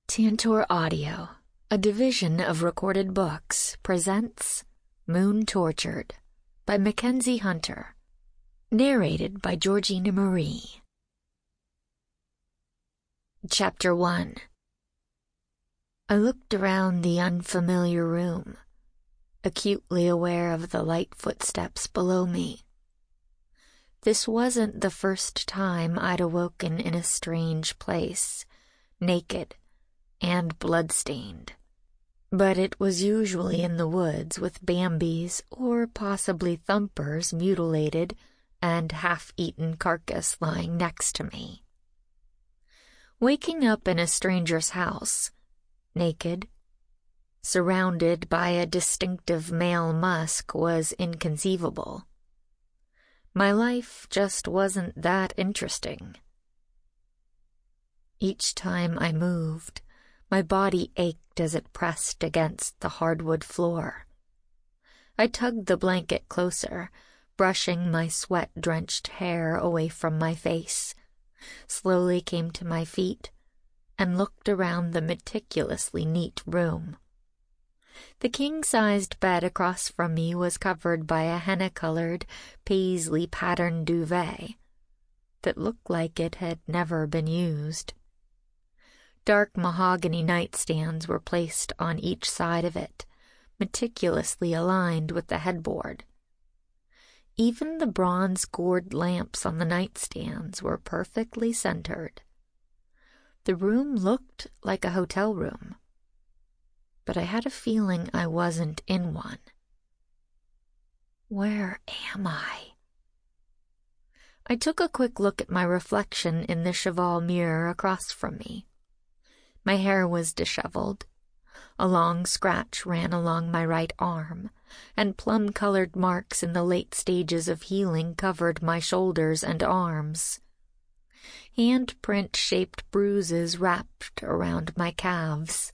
Tantor Audio, a division of Recorded Books, presents Moon Tortured by Mackenzie Hunter, narrated by Georgina Marie. Chapter 1. I looked around the unfamiliar room, acutely aware of the light footsteps below me. This wasn't the first time I'd awoken in a strange place, naked and blood-stained, but it was usually in the woods with Bambi's or possibly Thumper's mutilated and half-eaten carcass lying next to me. Waking up in a stranger's house, naked, surrounded by a distinctive male musk, was inconceivable. My life just wasn't that interesting. Each time I moved, my body ached as it pressed against the hardwood floor. I tugged the blanket closer, brushing my sweat-drenched hair away from my face, slowly came to my feet, and looked around the meticulously neat room. The king-sized bed across from me was covered by a henna-colored, paisley-patterned duvet that looked like it had never been used. Dark mahogany nightstands were placed on each side of it, meticulously aligned with the headboard. Even the bronze-gored lamps on the nightstands were perfectly centered. The room looked like a hotel room, but I had a feeling I wasn't in one. Where am I? I took a quick look at my reflection in the cheval mirror across from me. My hair was disheveled. A long scratch ran along my right arm, and plum-colored marks in the late stages of healing covered my shoulders and arms. Handprint-shaped bruises wrapped around my calves.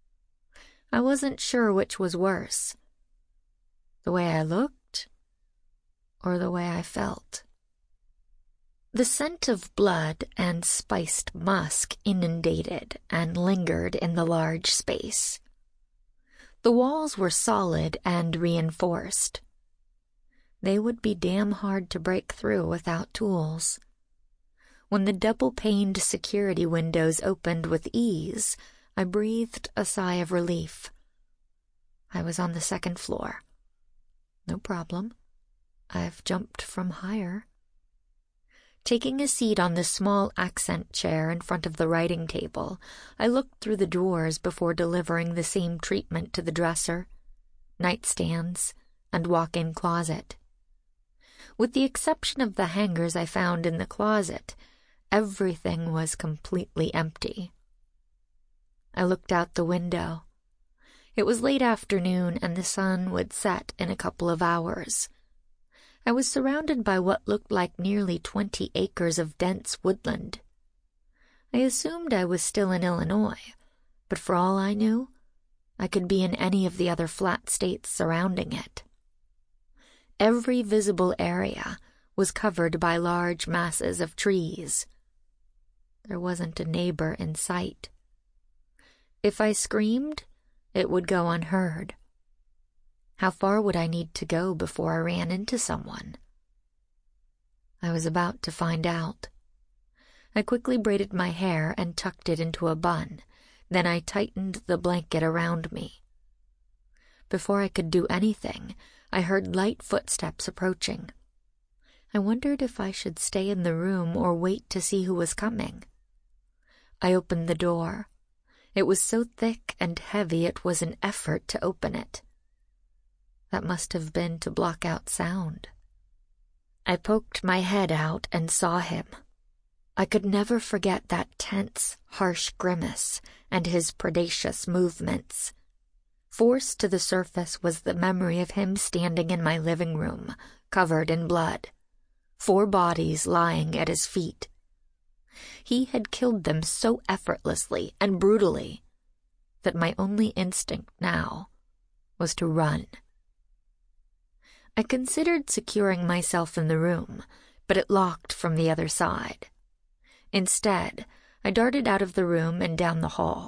I wasn't sure which was worse, the way I looked or the way I felt. The scent of blood and spiced musk inundated and lingered in the large space. The walls were solid and reinforced. They would be damn hard to break through without tools. When the double-paned security windows opened with ease, I breathed a sigh of relief. I was on the second floor. No problem. I've jumped from higher. Taking a seat on the small accent chair in front of the writing table, I looked through the drawers before delivering the same treatment to the dresser, nightstands, and walk-in closet. With the exception of the hangers I found in the closet, everything was completely empty. I looked out the window. It was late afternoon and the sun would set in a couple of hours. I was surrounded by what looked like nearly 20 acres of dense woodland. I assumed I was still in Illinois, but for all I knew, I could be in any of the other flat states surrounding it. Every visible area was covered by large masses of trees. There wasn't a neighbor in sight. If I screamed, it would go unheard. How far would I need to go before I ran into someone? I was about to find out. I quickly braided my hair and tucked it into a bun. Then I tightened the blanket around me. Before I could do anything, I heard light footsteps approaching. I wondered if I should stay in the room or wait to see who was coming. I opened the door. It was so thick and heavy it was an effort to open it. That must have been to block out sound. I poked my head out and saw him. I could never forget that tense, harsh grimace and his predacious movements. Forced to the surface was the memory of him standing in my living room, covered in blood, 4 bodies lying at his feet. He had killed them so effortlessly and brutally that my only instinct now was to run. I considered securing myself in the room, but it locked from the other side. Instead, I darted out of the room and down the hall,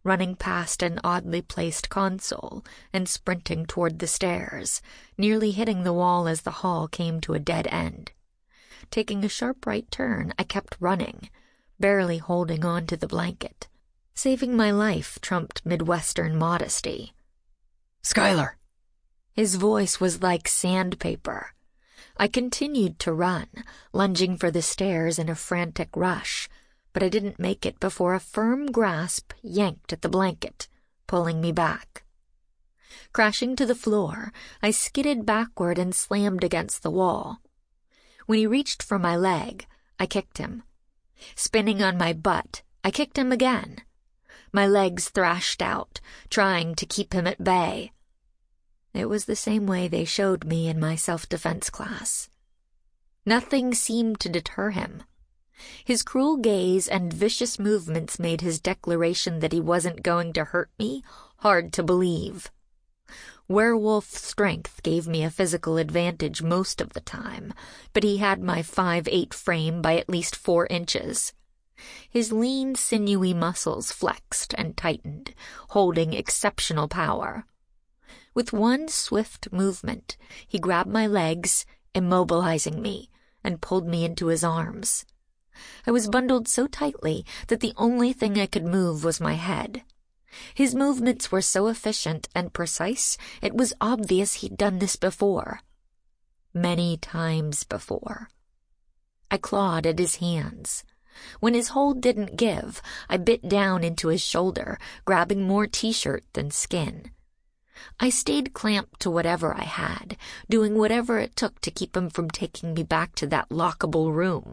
running past an oddly placed console and sprinting toward the stairs, nearly hitting the wall as the hall came to a dead end. Taking a sharp right turn, I kept running, barely holding on to the blanket. Saving my life trumped Midwestern modesty. "Skylar!" His voice was like sandpaper. I continued to run, lunging for the stairs in a frantic rush, but I didn't make it before a firm grasp yanked at the blanket, pulling me back. Crashing to the floor, I skidded backward and slammed against the wall. When he reached for my leg, I kicked him. Spinning on my butt, I kicked him again. My legs thrashed out, trying to keep him at bay. It was the same way they showed me in my self-defense class. Nothing seemed to deter him. His cruel gaze and vicious movements made his declaration that he wasn't going to hurt me hard to believe. Werewolf strength gave me a physical advantage most of the time, but he had my 5'8" frame by at least 4 inches. His lean, sinewy muscles flexed and tightened, holding exceptional power. With one swift movement, he grabbed my legs, immobilizing me, and pulled me into his arms. I was bundled so tightly that the only thing I could move was my head. His movements were so efficient and precise, it was obvious he'd done this before. Many times before. I clawed at his hands. When his hold didn't give, I bit down into his shoulder, grabbing more t-shirt than skin. I stayed clamped to whatever I had, doing whatever it took to keep him from taking me back to that lockable room.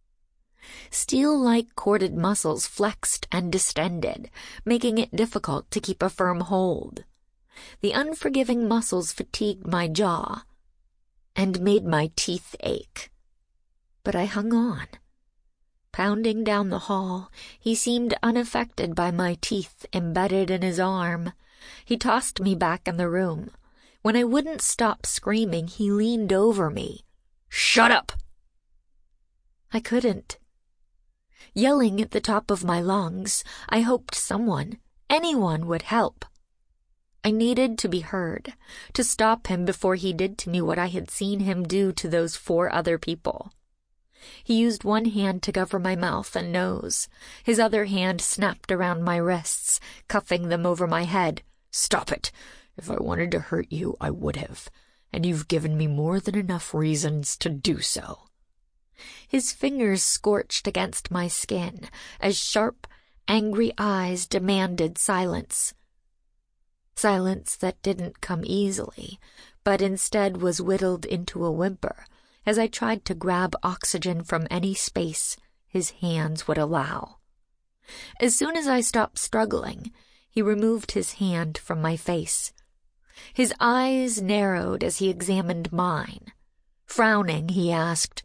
Steel-like corded muscles flexed and distended, making it difficult to keep a firm hold. The unforgiving muscles fatigued my jaw and made my teeth ache. But I hung on. Pounding down the hall, he seemed unaffected by my teeth embedded in his arm. He tossed me back in the room. When I wouldn't stop screaming, he leaned over me. "Shut up!" I couldn't. Yelling at the top of my lungs, I hoped someone, anyone, would help. I needed to be heard, to stop him before he did to me what I had seen him do to those 4 other people. He used one hand to cover my mouth and nose. His other hand snapped around my wrists, cuffing them over my head. "Stop it. If I wanted to hurt you, I would have, and you've given me more than enough reasons to do so." His fingers scorched against my skin as sharp, angry eyes demanded silence. Silence that didn't come easily, but instead was whittled into a whimper as I tried to grab oxygen from any space his hands would allow. As soon as I stopped struggling, he removed his hand from my face. His eyes narrowed as he examined mine. Frowning, he asked,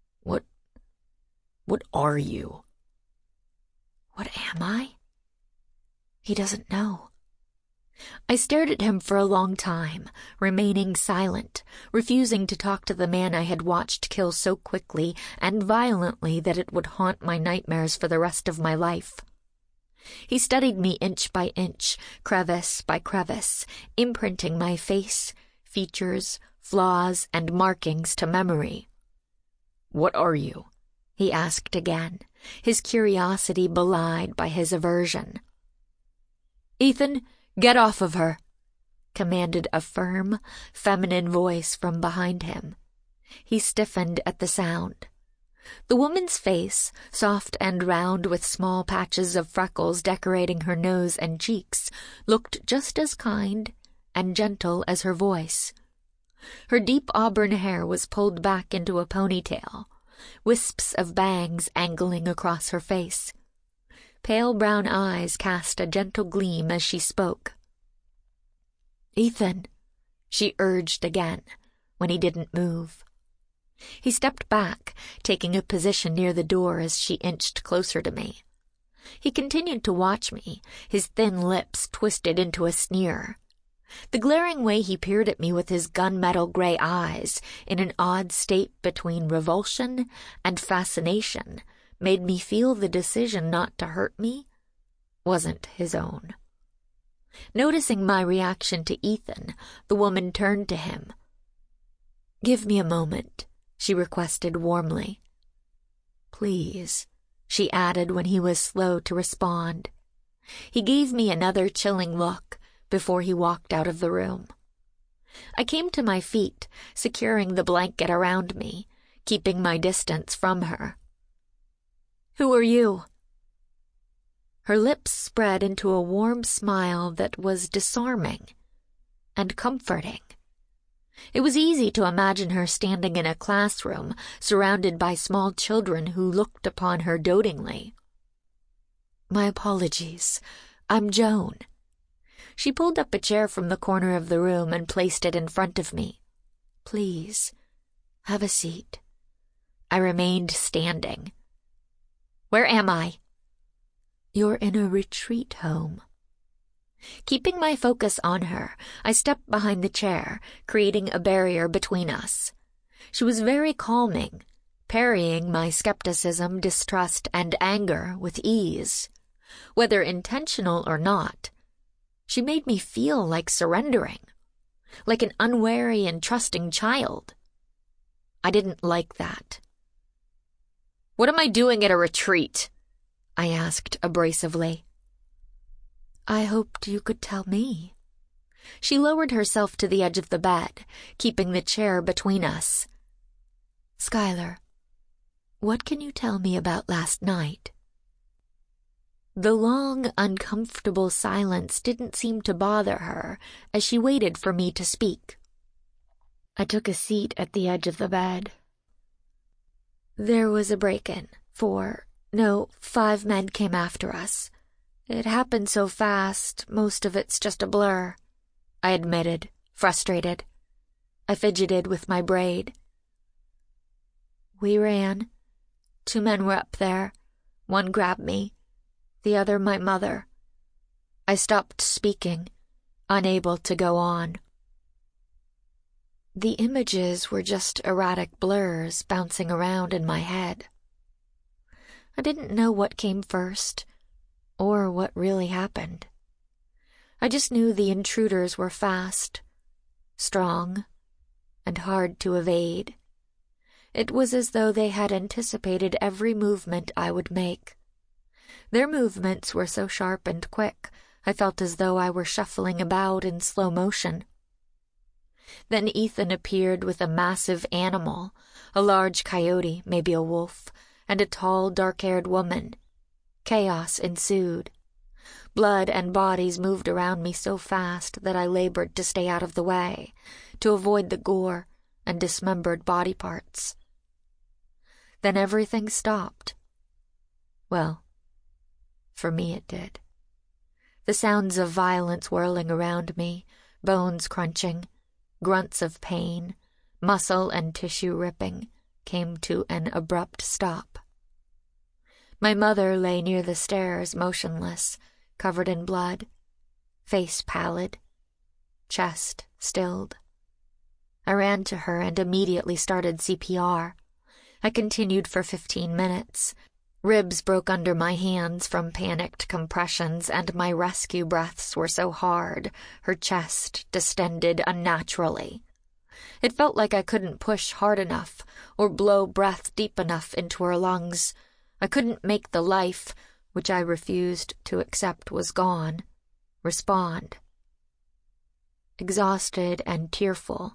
What are you?" What am I? He doesn't know. I stared at him for a long time, remaining silent, refusing to talk to the man I had watched kill so quickly and violently that it would haunt my nightmares for the rest of my life. He studied me inch by inch, crevice by crevice, imprinting my face, features, flaws, and markings to memory. "What are you?" he asked again, his curiosity belied by his aversion. "Ethan, get off of her," commanded a firm, feminine voice from behind him. He stiffened at the sound. The woman's face, soft and round with small patches of freckles decorating her nose and cheeks, looked just as kind and gentle as her voice. Her deep auburn hair was pulled back into a ponytail, wisps of bangs angling across her face. Pale brown eyes cast a gentle gleam as she spoke. "Ethan," she urged again, when he didn't move. He stepped back, taking a position near the door as she inched closer to me. He continued to watch me, his thin lips twisted into a sneer. The glaring way he peered at me with his gunmetal gray eyes, in an odd state between revulsion and fascination, made me feel the decision not to hurt me wasn't his own. Noticing my reaction to Ethan, the woman turned to him. "Give me a moment," she requested warmly. "Please," she added when he was slow to respond. He gave me another chilling look before he walked out of the room. I came to my feet, securing the blanket around me, keeping my distance from her. "Who are you?" Her lips spread into a warm smile that was disarming and comforting. It was easy to imagine her standing in a classroom, surrounded by small children who looked upon her dotingly. "My apologies. I'm Joan." She pulled up a chair from the corner of the room and placed it in front of me. "Please, have a seat." I remained standing. "Where am I?" "You're in a retreat home." Keeping my focus on her, I stepped behind the chair, creating a barrier between us. She was very calming, parrying my skepticism, distrust, and anger with ease. Whether intentional or not, she made me feel like surrendering, like an unwary and trusting child. I didn't like that. "What am I doing at a retreat?" I asked abrasively. "I hoped you could tell me." She lowered herself to the edge of the bed, keeping the chair between us. "Skylar, what can you tell me about last night?" The long, uncomfortable silence didn't seem to bother her as she waited for me to speak. I took a seat at the edge of the bed. "There was a break-in. 5 men came after us. It happened so fast, most of it's just a blur," I admitted, frustrated. I fidgeted with my braid. "We ran. 2 men were up there. One grabbed me, the other my mother." I stopped speaking, unable to go on. The images were just erratic blurs bouncing around in my head. I didn't know what came first, or what really happened. I just knew the intruders were fast, strong, and hard to evade. It was as though they had anticipated every movement I would make. Their movements were so sharp and quick, I felt as though I were shuffling about in slow motion. Then Ethan appeared with a massive animal, a large coyote, maybe a wolf, and a tall, dark-haired woman. Chaos ensued. Blood and bodies moved around me so fast that I labored to stay out of the way, to avoid the gore and dismembered body parts. Then everything stopped. Well, for me it did. The sounds of violence whirling around me, bones crunching, grunts of pain, muscle and tissue ripping, came to an abrupt stop. My mother lay near the stairs, motionless, covered in blood, face pallid, chest stilled. I ran to her and immediately started CPR. I continued for 15 minutes. Ribs broke under my hands from panicked compressions, and my rescue breaths were so hard, her chest distended unnaturally. It felt like I couldn't push hard enough or blow breath deep enough into her lungs. I couldn't make the life, which I refused to accept was gone, respond. Exhausted and tearful,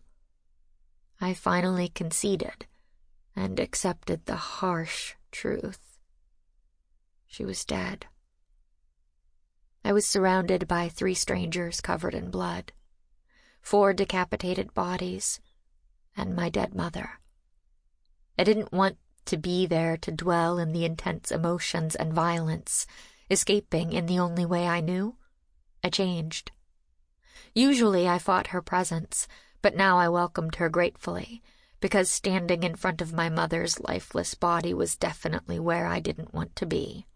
I finally conceded and accepted the harsh truth. She was dead. I was surrounded by 3 strangers covered in blood, 4 decapitated bodies, and my dead mother. I didn't want to be there to dwell in the intense emotions and violence, escaping in the only way I knew. I changed. Usually I fought her presence, but now I welcomed her gratefully, because standing in front of my mother's lifeless body was definitely where I didn't want to be.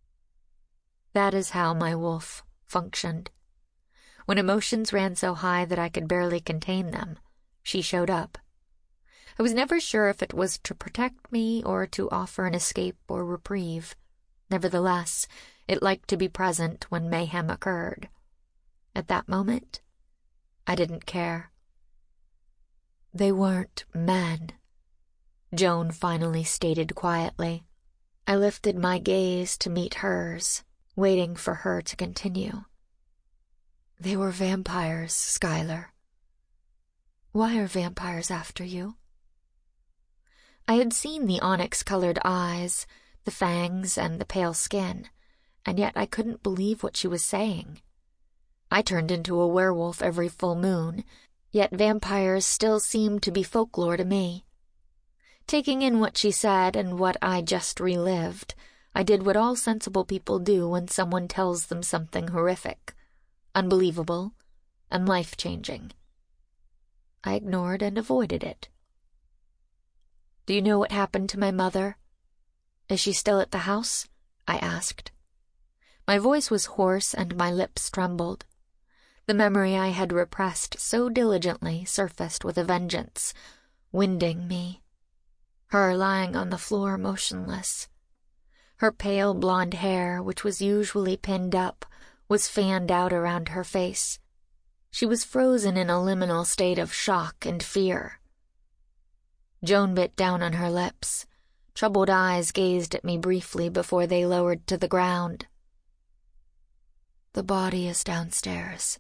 That is how my wolf functioned. When emotions ran so high that I could barely contain them, she showed up. I was never sure if it was to protect me or to offer an escape or reprieve. Nevertheless, It liked to be present when mayhem occurred. At that moment, I didn't care. "They weren't men," Joan finally stated quietly. I lifted my gaze to meet hers, waiting for her to continue. "They were vampires, Skylar." "Why are vampires after you?" I had seen the onyx-colored eyes, the fangs, and the pale skin, and yet I couldn't believe what she was saying. I turned into a werewolf every full moon, yet vampires still seemed to be folklore to me. Taking in what she said and what I just relived, I did what all sensible people do when someone tells them something horrific, unbelievable, and life-changing. I ignored and avoided it. "Do you know what happened to my mother? Is she still at the house?" I asked. My voice was hoarse and my lips trembled. The memory I had repressed so diligently surfaced with a vengeance, winding me. Her lying on the floor motionless. Her pale blonde hair, which was usually pinned up, was fanned out around her face. She was frozen in a liminal state of shock and fear. Joan bit down on her lips. Troubled eyes gazed at me briefly before they lowered to the ground. "The body is downstairs."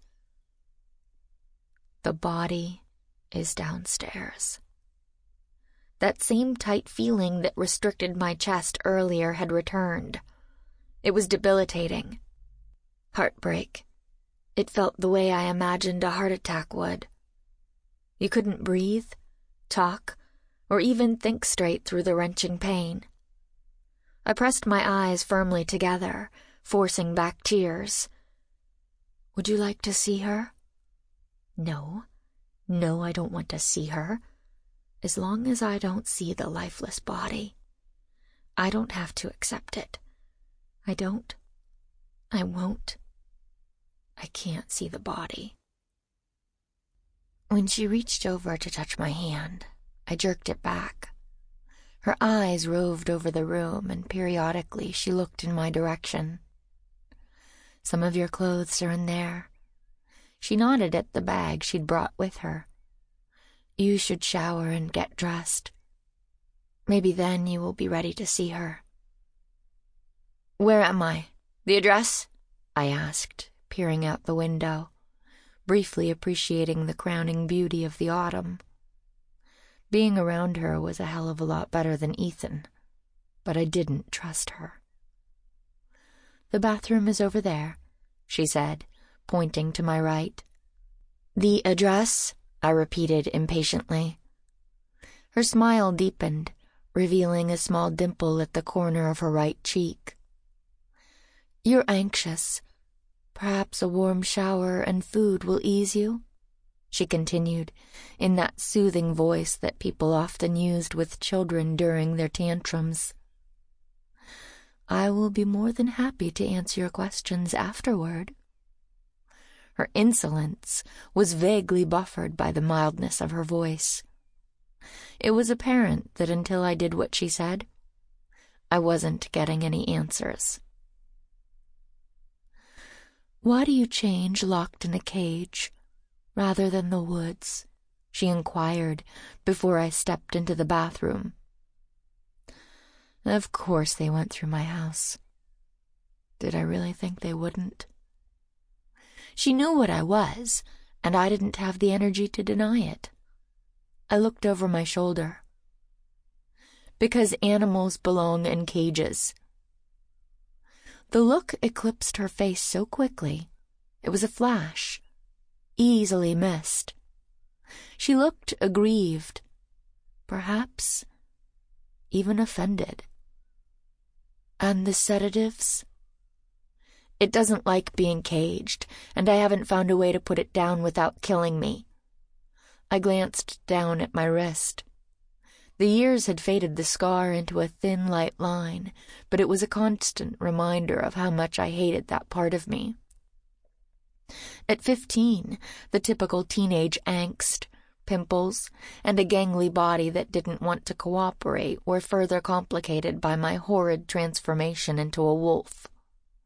The body is downstairs. That same tight feeling that restricted my chest earlier had returned. It was debilitating. Heartbreak. It felt the way I imagined a heart attack would. You couldn't breathe, talk, or even think straight through the wrenching pain. I pressed my eyes firmly together, forcing back tears. "Would you like to see her?" No, I don't want to see her. As long as I don't see the lifeless body, I don't have to accept it. I don't. I won't. I can't see the body. When she reached over to touch my hand, I jerked it back. Her eyes roved over the room, and periodically she looked in my direction. "Some of your clothes are in there." She nodded at the bag she'd brought with her. "You should shower and get dressed. Maybe then you will be ready to see her." "Where am I? The address?" I asked, peering out the window, briefly appreciating the crowning beauty of the autumn. Being around her was a hell of a lot better than Ethan, but I didn't trust her. "The bathroom is over there," she said, pointing to my right. "The address?" I repeated impatiently. Her smile deepened, revealing a small dimple at the corner of her right cheek. "You're anxious. Perhaps a warm shower and food will ease you?" she continued, in that soothing voice that people often used with children during their tantrums. "I will be more than happy to answer your questions afterward." Her insolence was vaguely buffered by the mildness of her voice. It was apparent that until I did what she said, I wasn't getting any answers. "Why do you change locked in a cage rather than the woods?" she inquired before I stepped into the bathroom. Of course they went through my house. Did I really think they wouldn't? She knew what I was, and I didn't have the energy to deny it. I looked over my shoulder. "Because animals belong in cages." The look eclipsed her face so quickly. It was a flash, easily missed. She looked aggrieved, perhaps even offended. "And the sedatives?" "It doesn't like being caged, and I haven't found a way to put it down without killing me." I glanced down at my wrist. The years had faded the scar into a thin, light line, but it was a constant reminder of how much I hated that part of me. At 15, the typical teenage angst, pimples, and a gangly body that didn't want to cooperate were further complicated by my horrid transformation into a wolf.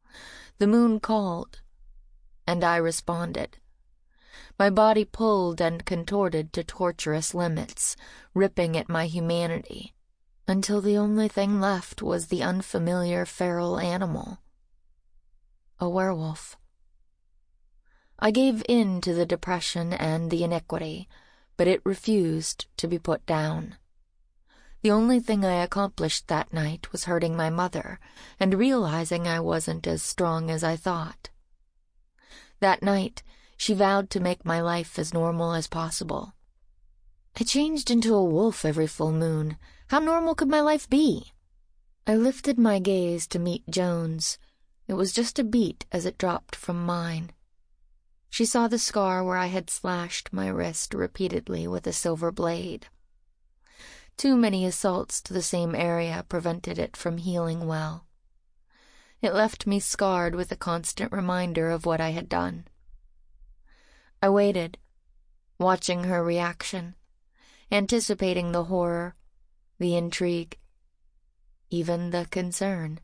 The moon called, and I responded. My body pulled and contorted to torturous limits, ripping at my humanity, until the only thing left was the unfamiliar feral animal. A werewolf. I gave in to the depression and the iniquity, but it refused to be put down. The only thing I accomplished that night was hurting my mother and realizing I wasn't as strong as I thought. That night, she vowed to make my life as normal as possible. I changed into a wolf every full moon. How normal could my life be? I lifted my gaze to meet Joan's. It was just a beat as it dropped from mine. She saw the scar where I had slashed my wrist repeatedly with a silver blade. Too many assaults to the same area prevented it from healing well. It left me scarred with a constant reminder of what I had done. I waited, watching her reaction, anticipating the horror, the intrigue, even the concern.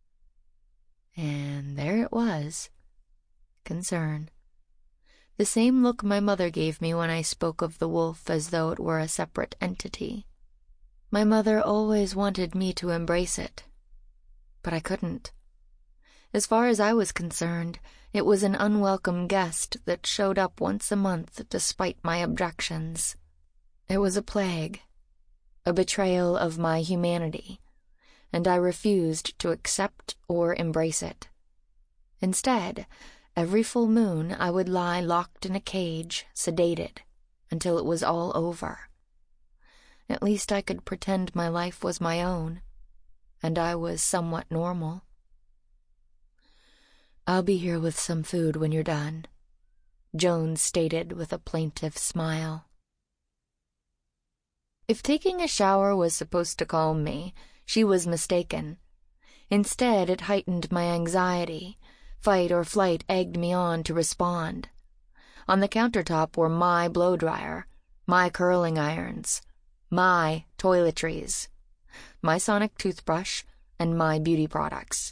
And there it was, concern. The same look my mother gave me when I spoke of the wolf as though it were a separate entity. My mother always wanted me to embrace it, but I couldn't. As far as I was concerned, it was an unwelcome guest that showed up once a month despite my objections. It was a plague, a betrayal of my humanity, and I refused to accept or embrace it. Instead, every full moon I would lie locked in a cage, sedated, until it was all over. At least I could pretend my life was my own, and I was somewhat normal. "I'll be here with some food when you're done," Joan stated with a plaintive smile. If taking a shower was supposed to calm me, she was mistaken. Instead, it heightened my anxiety. Fight or flight egged me on to respond. On the countertop were my blow-dryer, my curling irons, my toiletries, my sonic toothbrush, and my beauty products.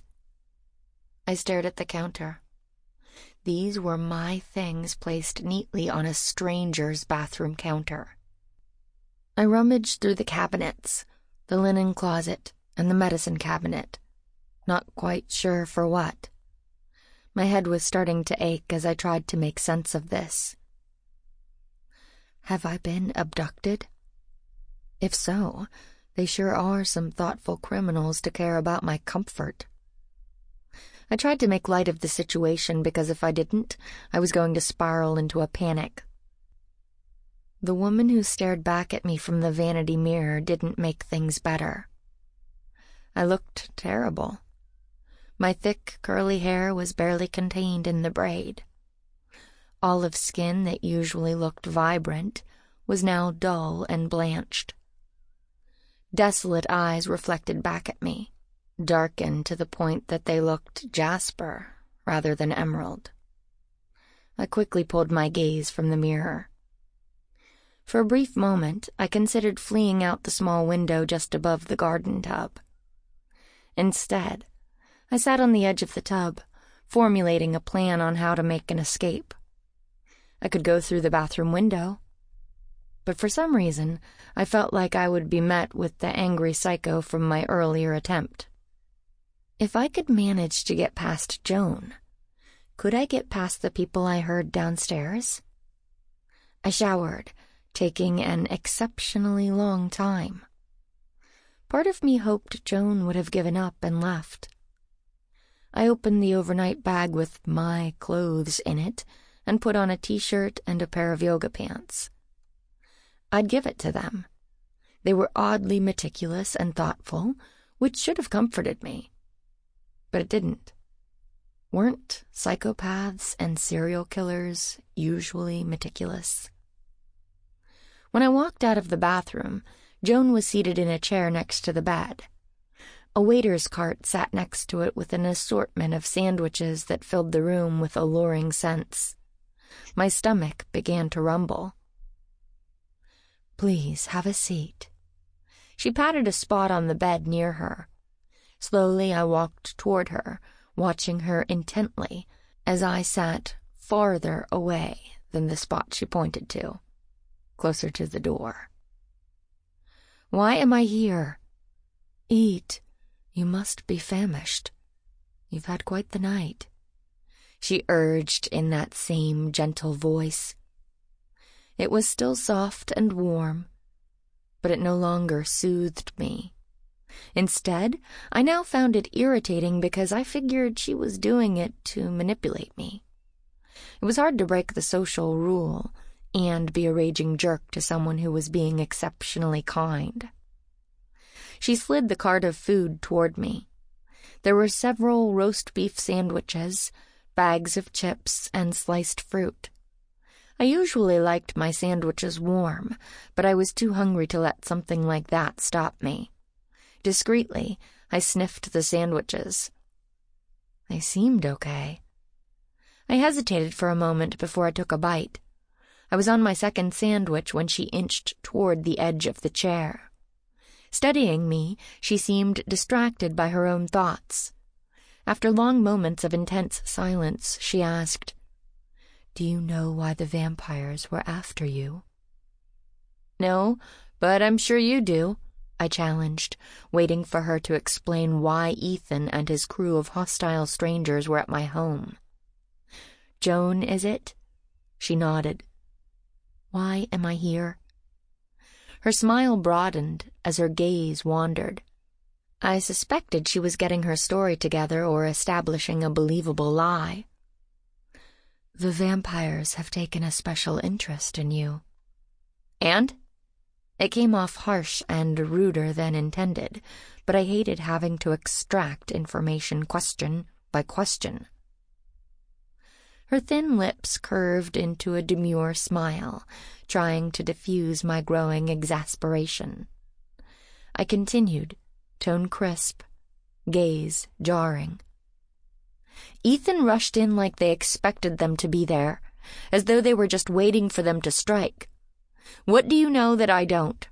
I stared at the counter. These were my things placed neatly on a stranger's bathroom counter. I rummaged through the cabinets, the linen closet, and the medicine cabinet, not quite sure for what. My head was starting to ache as I tried to make sense of this. Have I been abducted? If so, they sure are some thoughtful criminals to care about my comfort. I tried to make light of the situation because if I didn't, I was going to spiral into a panic. The woman who stared back at me from the vanity mirror didn't make things better. I looked terrible. My thick, curly hair was barely contained in the braid. Olive skin that usually looked vibrant was now dull and blanched. Desolate eyes reflected back at me, darkened to the point that they looked jasper rather than emerald. I quickly pulled my gaze from the mirror. For a brief moment, I considered fleeing out the small window just above the garden tub. Instead, I sat on the edge of the tub, formulating a plan on how to make an escape. I could go through the bathroom window, but for some reason, I felt like I would be met with the angry psycho from my earlier attempt. If I could manage to get past Joan, could I get past the people I heard downstairs? I showered, taking an exceptionally long time. Part of me hoped Joan would have given up and left. I opened the overnight bag with my clothes in it and put on a t-shirt and a pair of yoga pants. I'd give it to them. They were oddly meticulous and thoughtful, which should have comforted me. But it didn't. Weren't psychopaths and serial killers usually meticulous? When I walked out of the bathroom, Joan was seated in a chair next to the bed. A waiter's cart sat next to it with an assortment of sandwiches that filled the room with alluring scents. My stomach began to rumble. "Please, have a seat." She patted a spot on the bed near her. Slowly I walked toward her, watching her intently as I sat farther away than the spot she pointed to, closer to the door. "Why am I here?" "Eat. You must be famished. You've had quite the night," she urged in that same gentle voice. It was still soft and warm, but it no longer soothed me. Instead, I now found it irritating because I figured she was doing it to manipulate me. It was hard to break the social rule and be a raging jerk to someone who was being exceptionally kind. She slid the cart of food toward me. There were several roast beef sandwiches, bags of chips, and sliced fruit. I usually liked my sandwiches warm, but I was too hungry to let something like that stop me. Discreetly, I sniffed the sandwiches. They seemed okay. I hesitated for a moment before I took a bite. I was on my second sandwich when she inched toward the edge of the chair. Studying me, she seemed distracted by her own thoughts. After long moments of intense silence, she asked, "Do you know why the vampires were after you?" "No, but I'm sure you do," I challenged, waiting for her to explain why Ethan and his crew of hostile strangers were at my home. "Joan, is it?" She nodded. "Why am I here?" Her smile broadened as her gaze wandered. I suspected she was getting her story together or establishing a believable lie. "The vampires have taken a special interest in you." "And?" It came off harsh and ruder than intended, but I hated having to extract information question by question. Her thin lips curved into a demure smile, trying to diffuse my growing exasperation. I continued, tone crisp, gaze jarring. Ethan rushed in like they expected them to be there, as though they were just waiting for them to strike. What do you know that I don't?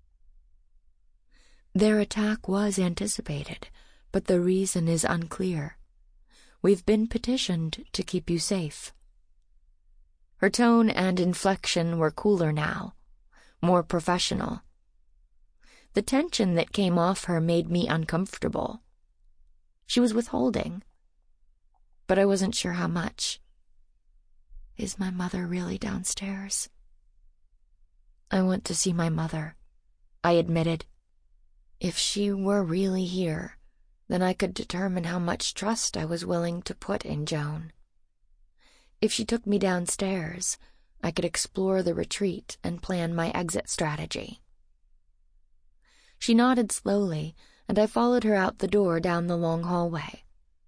Their attack was anticipated, but the reason is unclear. We've been petitioned to keep you safe. Her tone and inflection were cooler now, more professional. The tension that came off her made me uncomfortable. She was withholding, but I wasn't sure how much. Is my mother really downstairs? I want to see my mother, I admitted. If she were really here, then I could determine how much trust I was willing to put in Joan. If she took me downstairs, I could explore the retreat and plan my exit strategy. She nodded slowly, and I followed her out the door down the long hallway.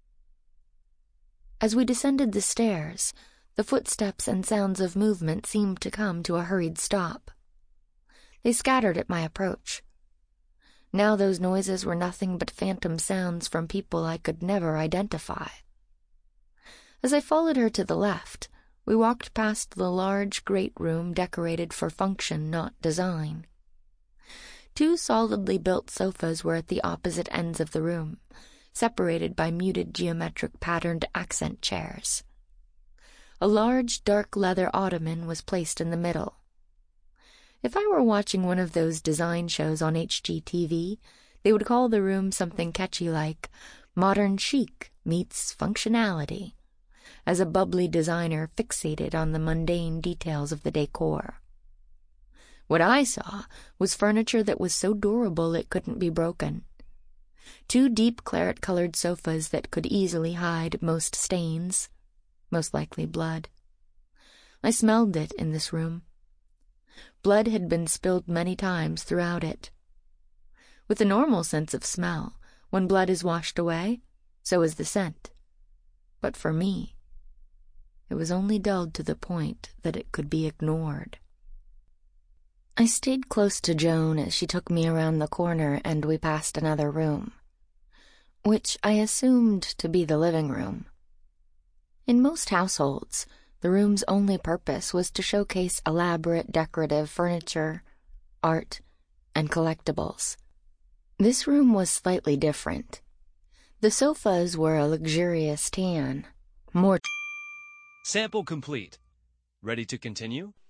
As we descended the stairs, the footsteps and sounds of movement seemed to come to a hurried stop. They scattered at my approach. Now those noises were nothing but phantom sounds from people I could never identify. As I followed her to the left, we walked past the large great room decorated for function, not design. 2 solidly built sofas were at the opposite ends of the room, separated by muted geometric patterned accent chairs. A large dark leather ottoman was placed in the middle. If I were watching one of those design shows on HGTV, they would call the room something catchy like Modern Chic meets Functionality, as a bubbly designer fixated on the mundane details of the decor. What I saw was furniture that was so durable it couldn't be broken. 2 deep claret-colored sofas that could easily hide most stains, most likely blood. I smelled it in this room. Blood had been spilled many times throughout it. With a normal sense of smell, when blood is washed away, so is the scent. But for me, it was only dulled to the point that it could be ignored. I stayed close to Joan as she took me around the corner and we passed another room, which I assumed to be the living room. In most households, the room's only purpose was to showcase elaborate decorative furniture, art, and collectibles. This room was slightly different. The sofas were a luxurious tan. More. Sample complete. Ready to continue?